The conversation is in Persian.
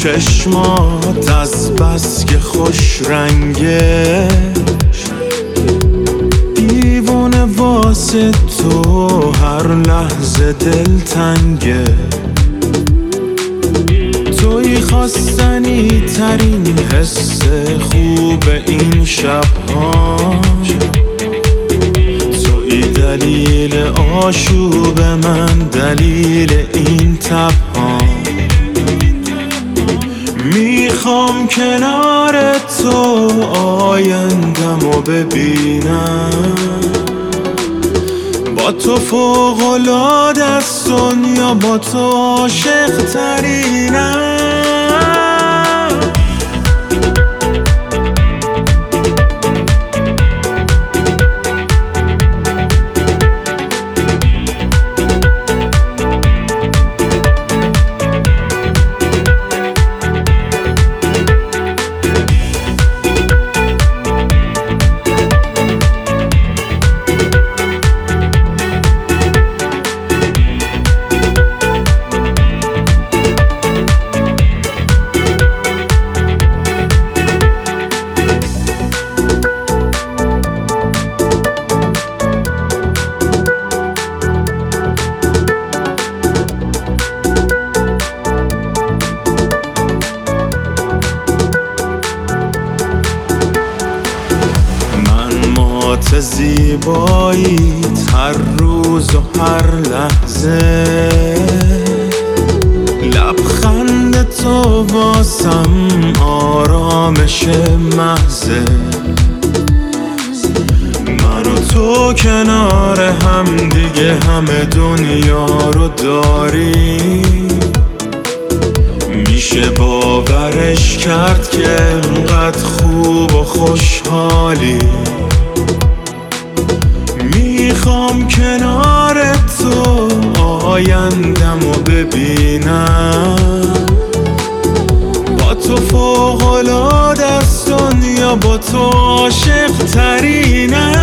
چشمات از بس که خوش رنگه، دیوانه واسه تو هر لحظه دلتنگه. توی خواستنی ترین حس خوب این شب‌ها، توی دلیل آشوب من، دلیل این تب‌ها. میخوام کنار تو آیندمو ببینم، با تو فوق‌العاده است دنیا، با تو عاشق ترینم. زیباییت هر روز و هر لحظه، لبخند تو واسم آرامش محضه. من و تو کنار هم دیگه همه دنیا رو داریم، میشه باورش کرد که انقدر خوب و خوشحالی. میخوام کنار تو آیندمو ببینم، با تو فوق‌العاده است دنیا، با تو عاشق ترینم.